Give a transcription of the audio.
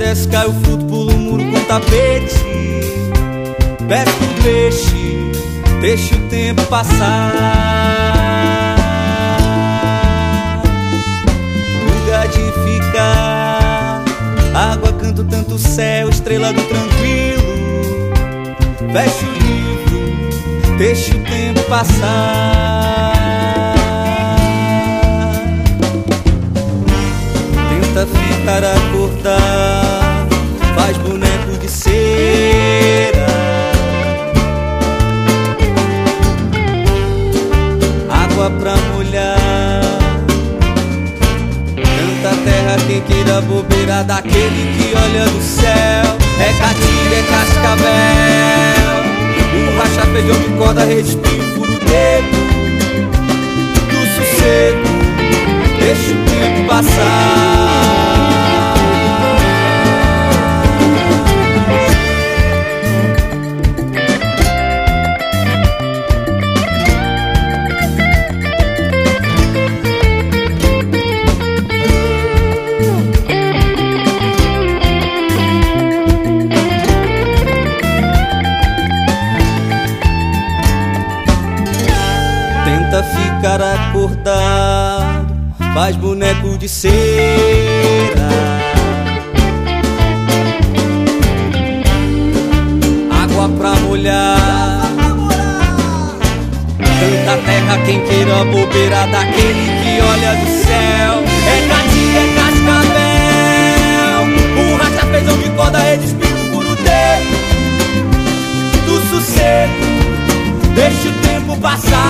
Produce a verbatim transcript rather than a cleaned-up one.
desce, cai o fruto, pula o muro com tapete. Pesca o peixe, deixa o tempo passar. Lugar de ficar, água canta tanto o céu, estrela do tranquilo. Fecha o livro, deixa o tempo passar. Tenta ficar acordar, faz boneco de cera. Água pra molhar, canta a terra quem queira bobeira daquele que olha do céu. É caatinga, é cascavel, um racha, feijão de corda, respiro, furo o dedo do sossego, deixa o tempo passar. Tenta ficar acordado, faz boneco de cera. Água pra molhar, canta a terra quem queira bobeira daquele que olha do céu. É caatinga, é cascavel, um racha, feijão de corda, rede, espinho, puro dedo do sossego, deixa o tempo passar.